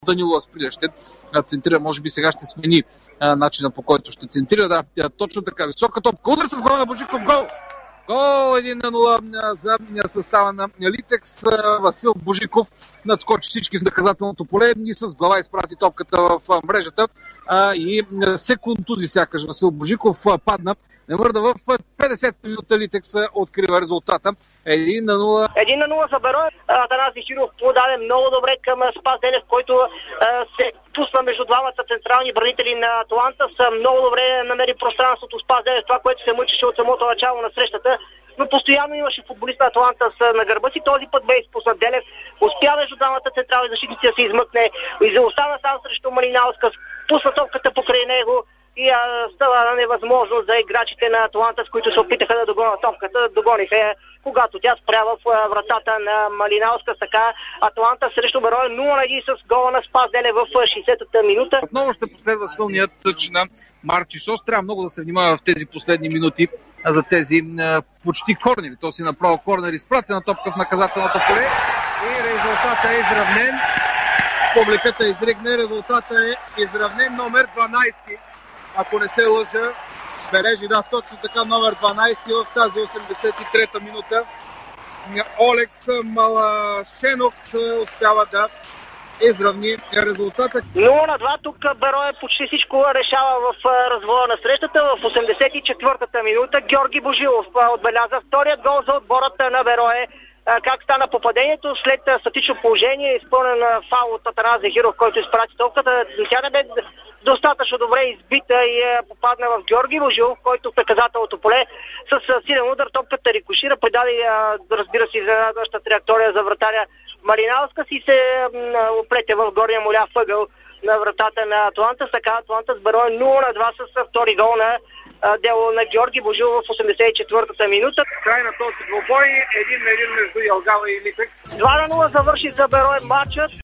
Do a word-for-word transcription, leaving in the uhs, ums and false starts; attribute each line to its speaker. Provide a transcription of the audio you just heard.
Speaker 1: Данило Асприлия ще центрира, може би сега ще смени а, начина, по който ще центрира. Да, тя, точно така, висока топка. Удар с глава на Божиков, гол! Гол един на нула за състава на Литекс. Васил Божиков надскочи всички в наказателното поле и с глава изпрати топката в мрежата. А, и се контузи сякаш Васил Божиков, падна. Не мърда в петдесета минута. Литекс открива резултата. един на нула.
Speaker 2: един на нула за Берой. Атанас Зихиров подаде много добре към Спас Денев, който а, се пусна между двамата централни бранители на Аталанта. Много добре намери пространството Спас Денев, това, което се мъчеше от самото начало на срещата. Но постоянно имаше футболист на Аталанта на гърба си. Този път бе изпуснат Денев. Успя между двамата централни защитници да се измъкне и остана сам срещу Малинауска. Пусна топката покрай него и а, става невъзможно за играчите на Аталанта, с които се опитаха да догонят топката. Догониха я, когато тя спря в вратата на Малинауска. Така Аталанта срещу Берой нула на един с гола на Спас Денев в шейсетата минута.
Speaker 1: Отново ще последва силният тъч на Марчисос. Трябва много да се внимава в тези последни минути за тези а, почти корнери. То си направо корнер, изпратена топка в наказателното поле и резултатът е изравнен. Публиката изригне, резултатът е изравнен. Номер дванайсети, ако не се лъжа, бележи, да, точно така, номер дванайсети в тази осемдесет и трета минута. Олекс Малашенок успява да изравни резултата.
Speaker 2: нула на два, тук Берой почти всичко решава в развоя на срещата. В осемдесет и четвъртата минута Георги Божилов отбеляза вторият гол за отбората на Берой. Как стана попадението след статично положение, изпълнен фаул от Атанас Зихиров, който изпрати топката. Тя не бе достатъчно добре избита и попадна в Георги Божилов, който в наказателното поле с силен удар топката рикошира, предаде, разбира се, изненадваща траектория за вратаря Малинауска си се оплете в горния моля въгъл на вратата на Аталанта. Така Аталанта с Берой нула на два с втори гол на дело на Георги Божилов в осемдесет и четвъртата минута.
Speaker 1: Край на този двубой, един на един между Ялгава и Литекс.
Speaker 2: два на нула завърши за Берой матчът.